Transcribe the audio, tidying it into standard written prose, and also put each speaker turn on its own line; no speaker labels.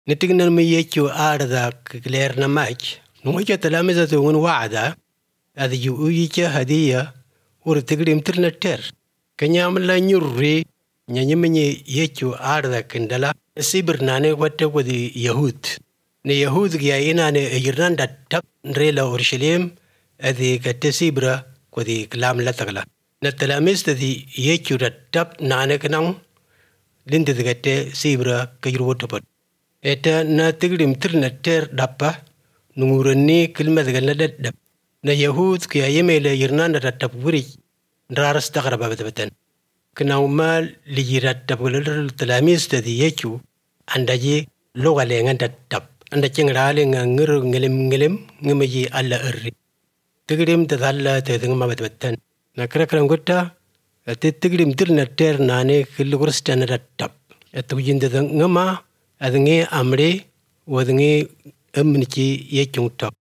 نتقنا ما يجو أرضا كليرنا ماج نوجه تلامذة ون وعدا هذا يوجه هدية ورتقريم ترنتر كان يعمل لا نيوري نيمني يجو أرضا كندلا سيبر ناني وات ودي يهود يهود جاينا يجران دتب نريلا أورشليم هذه كتسيبرا ودي كلام لا تغلا نتلامذ تدي يجو دتب ناني كنام لند تغتى سيبرا كيروتبت eta na tigrim tirna ter dappa nungurani kilma daga na daddab na yahud ki ayemele yirna na daddab wuri raras tagraba betabatan kana umal li yiraddab gulal talamis tadi yechu andaji logale ngan daddab anda chengrale ngir ngelim ngemaji alla irri tigrim tadalla tedingma betabatan na krakran gutta tigrim tirna ter nane kilgursta na daddab etujinda ngama adnge amre wadnge amniki yechung top